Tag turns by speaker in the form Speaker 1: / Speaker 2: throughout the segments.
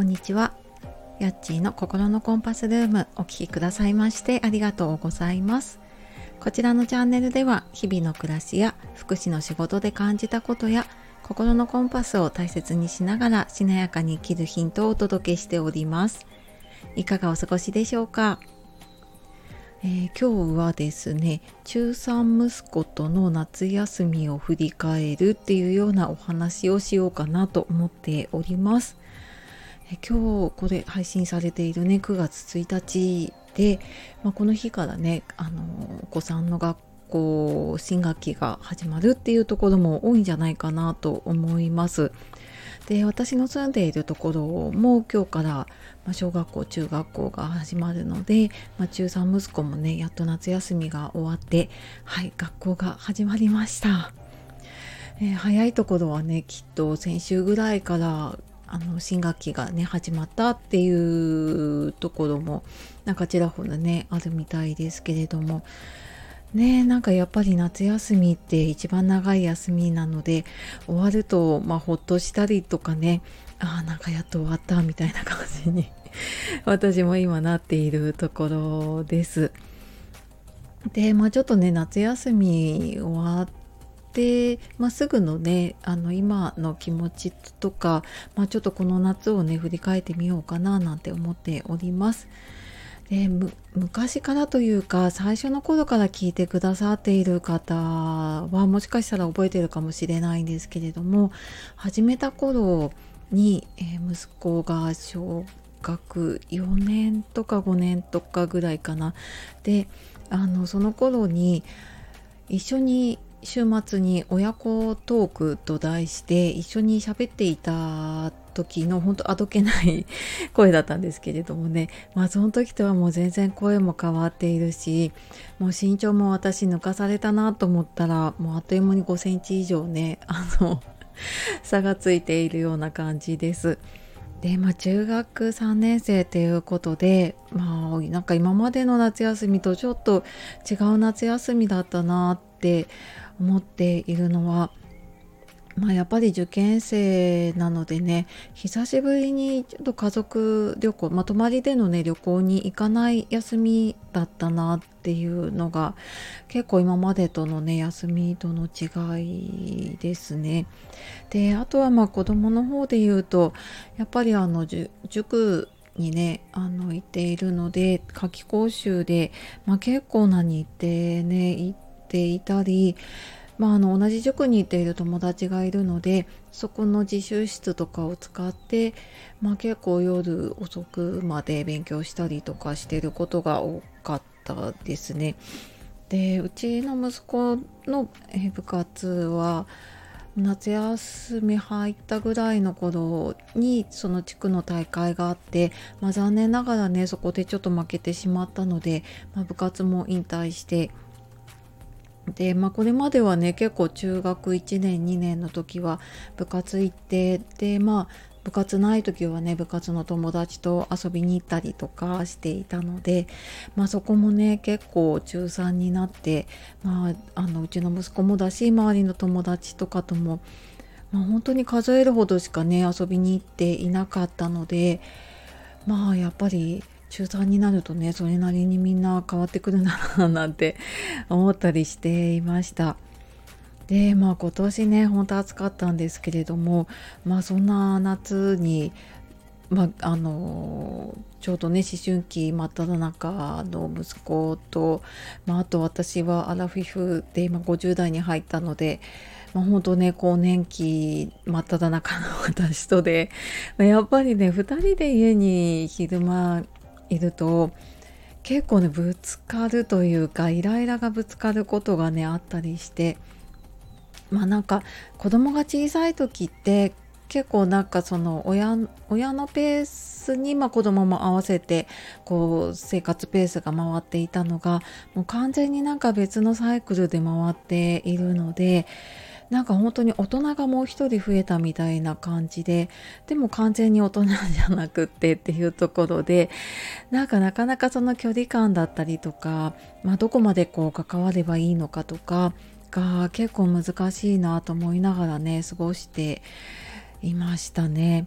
Speaker 1: こんにちは。やっちーの心のコンパスルーム、お聞きくださいましてありがとうございます。こちらのチャンネルでは日々の暮らしや福祉の仕事で感じたことや心のコンパスを大切にしながらしなやかに生きるヒントをお届けしております。いかがお過ごしでしょうか。今日はですね、中3息子との夏休みを振り返るっていうようなお話をしようかなと思っております。今日これ配信されているね9月1日で、この日からねお子さんの学校新学期が始まるっていうところも多いんじゃないかなと思います。で、私の住んでいるところも今日から小学校中学校が始まるので、中3息子もねやっと夏休みが終わって、学校が始まりました。早いところはねきっと先週ぐらいから新学期がね始まったっていうところもちらほらねあるみたいですけれどもね、やっぱり夏休みって一番長い休みなので、終わるとほっとしたりとかね、やっと終わったみたいな感じに私も今なっているところです。で、ちょっとね夏休み終わってすぐのね今の気持ちとか、ちょっとこの夏をね振り返ってみようかななんて思っております。で、昔からというか最初の頃から聞いてくださっている方はもしかしたら覚えてるかもしれないんですけれども、始めた頃に、息子が小学4年とか5年とかぐらいかな。で、その頃に一緒に週末に親子トークと題して一緒に喋っていた時の本当あどけない声だったんですけれどもね、その時とはもう全然声も変わっているし、もう身長も私抜かされたなと思ったらもうあっという間に5センチ以上ね差がついているような感じです。で、中学3年生ということで、今までの夏休みとちょっと違う夏休みだったなって思っているのは、やっぱり受験生なのでね、久しぶりにちょっと家族旅行、泊まりでのね旅行に行かない休みだったなっていうのが結構今までとのね休みとの違いですね。で、あとは子供の方で言うとやっぱり塾にね行っているので、夏期講習で、結構な日程ね行っていたり、同じ塾に行っている友達がいるので、そこの自習室とかを使って、結構夜遅くまで勉強したりとかしていることが多かったですね。で、うちの息子の部活は夏休み入ったぐらいの頃にその地区の大会があって、残念ながらねそこでちょっと負けてしまったので、部活も引退して、で、これまではね結構中学1年2年の時は部活行って、で部活ない時はね部活の友達と遊びに行ったりとかしていたので、そこもね結構中3になって、うちの息子もだし周りの友達とかとも、本当に数えるほどしかね遊びに行っていなかったので、やっぱり中3になるとねそれなりにみんな変わってくるんだななんて思ったりしていました。で、今年ね本当暑かったんですけれども、そんな夏にちょうどね思春期真っ只中の息子と、あと私はアラフィフで今50代に入ったので、本当ね更年期真っ只中の私とで、やっぱりね2人で家に昼間いると結構ねぶつかるというかイライラがぶつかることがねあったりして、子供が小さい時って結構その親のペースに子供も合わせて生活ペースが回っていたのが、もう完全に別のサイクルで回っているので、本当に大人がもう一人増えたみたいな感じで、でも完全に大人じゃなくってっていうところで、なかなかその距離感だったりとか、どこまで関わればいいのかとかが結構難しいなと思いながらね過ごしていましたね。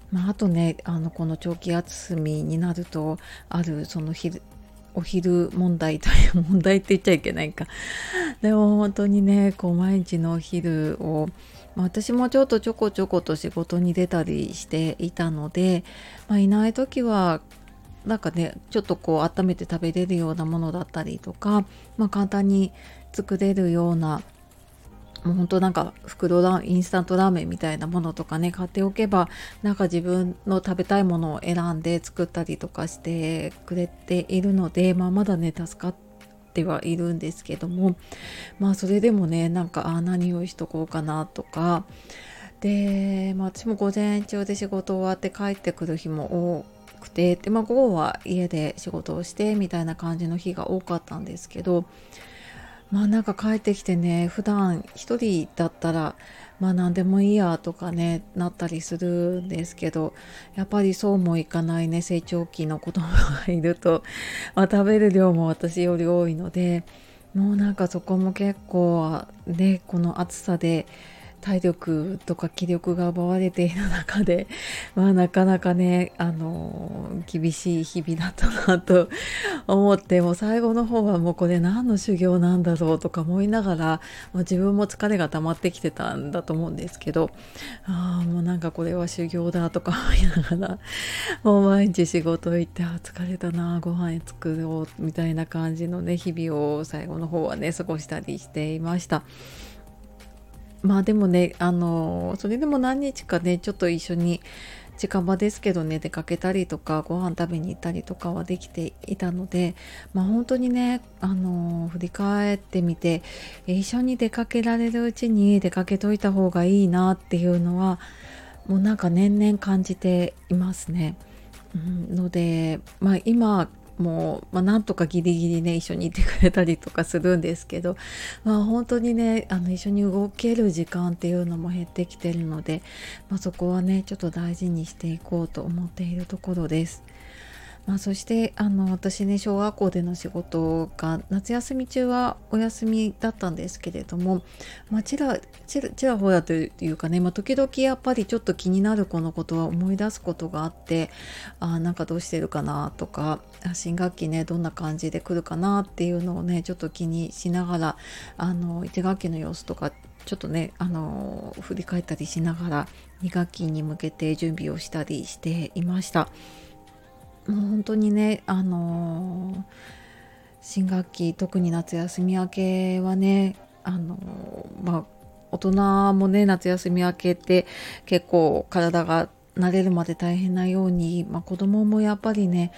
Speaker 1: あとねこの長期休みになるとあるお昼問題という問題って言っちゃいけないか。でも本当にね毎日のお昼を、私もちょっとちょこちょこと仕事に出たりしていたので、いない時はなんかねちょっと温めて食べれるようなものだったりとか、簡単に作れるようなもう本当なんかインスタントラーメンみたいなものとかね買っておけば、なんか自分の食べたいものを選んで作ったりとかしてくれているので、まだね助かってはいるんですけども、それでもねなんか何をしとこうかなとかで、私も午前中で仕事終わって帰ってくる日も多くて、で、午後は家で仕事をしてみたいな感じの日が多かったんですけど、なんか帰ってきてね、普段一人だったら何でもいいやとかねなったりするんですけど、やっぱりそうもいかないね、成長期の子供がいると、食べる量も私より多いので、もうなんかそこも結構ねこの暑さで体力とか気力が奪われている中で、なかなかね厳しい日々だったなと思って、もう最後の方はもうこれ何の修行なんだろうとか思いながら、自分も疲れが溜まってきてたんだと思うんですけど、もうなんかこれは修行だとか思いながら、もう毎日仕事行って疲れたな、ご飯作ろうみたいな感じのね日々を最後の方はね過ごしたりしていました。でもねそれでも何日かねちょっと一緒に近場ですけどね出かけたりとかご飯食べに行ったりとかはできていたので、本当にね振り返ってみて、一緒に出かけられるうちに出かけといた方がいいなっていうのはもうなんか年々感じていますね。ので、今もう、なんとかギリギリね一緒にいてくれたりとかするんですけど、本当にね一緒に動ける時間っていうのも減ってきてるので、そこはねちょっと大事にしていこうと思っているところです。そして私ね小学校での仕事が夏休み中はお休みだったんですけれども、ちらほらというかね、時々やっぱりちょっと気になる子のことは思い出すことがあって、なんかどうしてるかなとか、新学期ねどんな感じで来るかなっていうのをねちょっと気にしながら1学期の様子とかちょっとね振り返ったりしながら2学期に向けて準備をしたりしていました。もう本当にね新学期特に夏休み明けはね大人もね夏休み明けって結構体が慣れるまで大変なように、子供もやっぱりね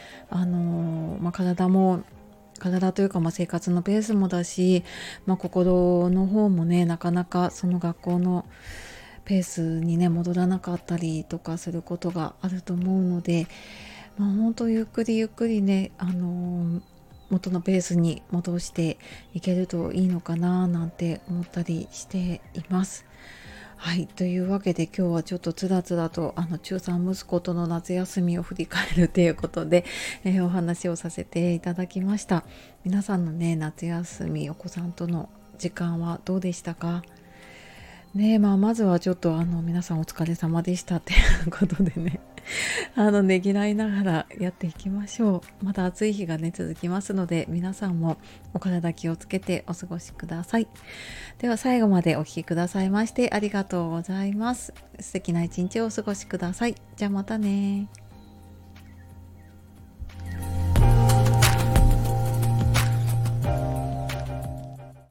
Speaker 1: 体というか生活のペースもだし、心の方もねなかなかその学校のペースにね戻らなかったりとかすることがあると思うので、本当ゆっくりゆっくりね、元のペースに戻していけるといいのかななんて思ったりしています。はい、というわけで今日はちょっとつらつらと中3息子との夏休みを振り返るということで、お話をさせていただきました。皆さんのね夏休みお子さんとの時間はどうでしたかね。まずはちょっと皆さんお疲れ様でしたっていうことでねねぎらいながらやっていきましょう。また暑い日がね続きますので、皆さんもお体気をつけてお過ごしください。では最後までお聞きくださいましてありがとうございます。素敵な一日をお過ごしください。じゃあまたね。